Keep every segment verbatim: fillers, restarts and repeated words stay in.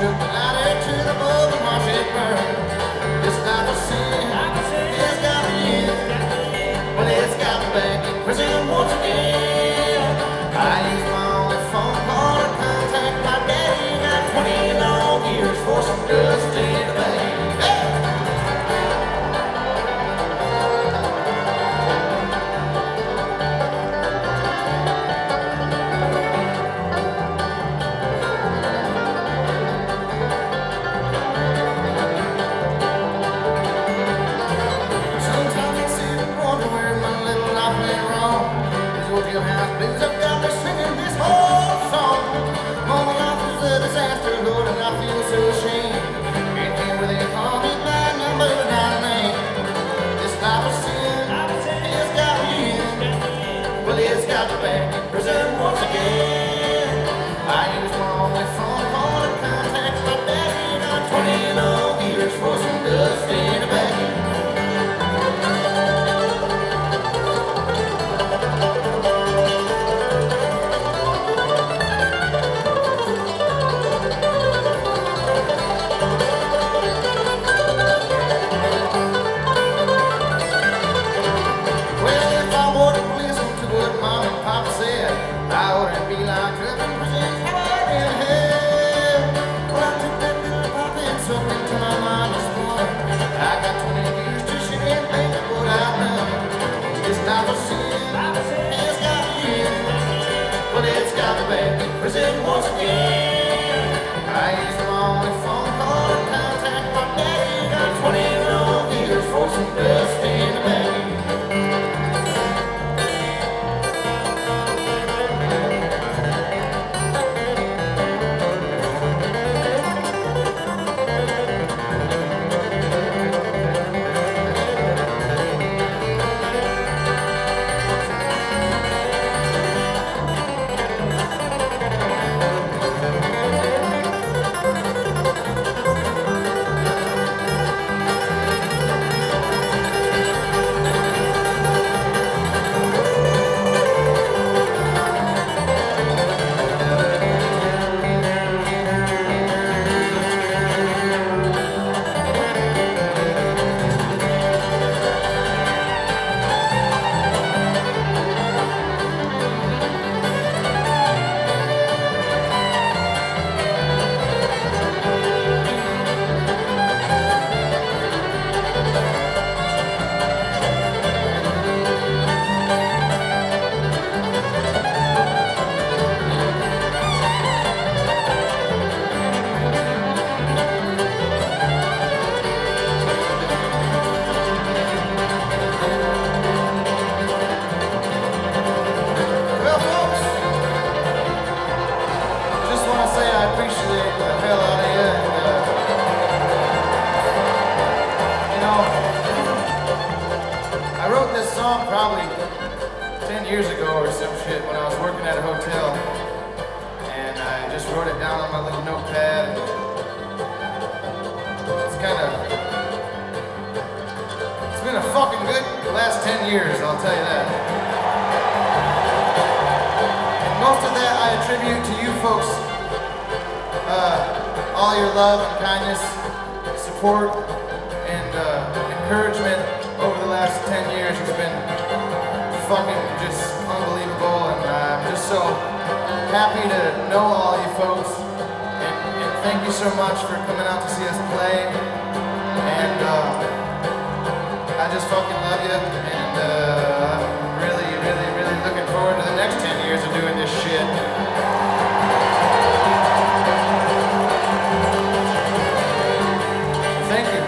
took the lighter to the boat and watched it burn. This life of sin, it's got me in. Well, it's got me back in prison once again. I used my only phone call to contact my daddy. Got twenty long years for some dust in the bag. Jailhouse blues have got me singing this whole song. Oh, my life is a disaster, Lord, and I feel so ashamed. Can't hear where they call me by number, not a name. This life of sin, it's got me in. Well, it's got me back in prison once again. I used my only phone call to contact my daddy. Got twenty long years for some dust in a bag. Prison once again. I used my only phone call to contact my daddy. Got twenty long years for some dust in the bag. Probably ten years ago or some shit when I was working at a hotel, and I just wrote it down on my little notepad. It's kind of, it's been a fucking good last ten years, I'll tell you that. And most of that I attribute to you folks. Uh, all your love and kindness, support, and uh, encouragement over the last ten years has been fucking just unbelievable, and I'm just so happy to know all you folks, and, and thank you so much for coming out to see us play, and uh, I just fucking love you, and uh, I'm really, really, really looking forward to the next ten years of doing this shit. Thank you.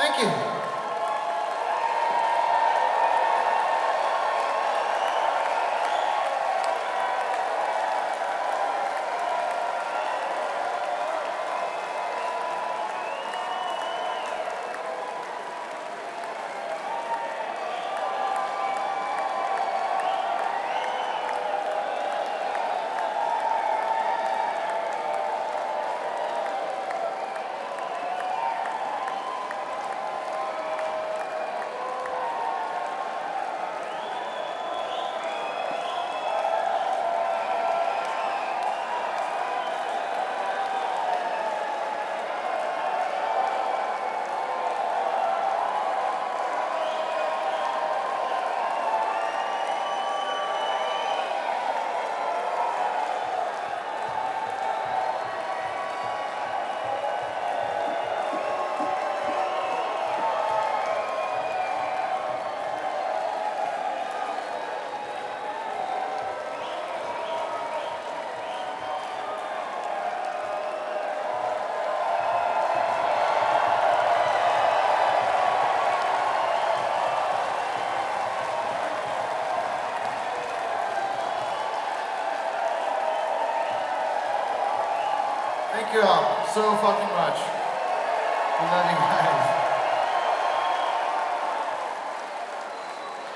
Thank you. Thank you all so fucking much. I love you guys.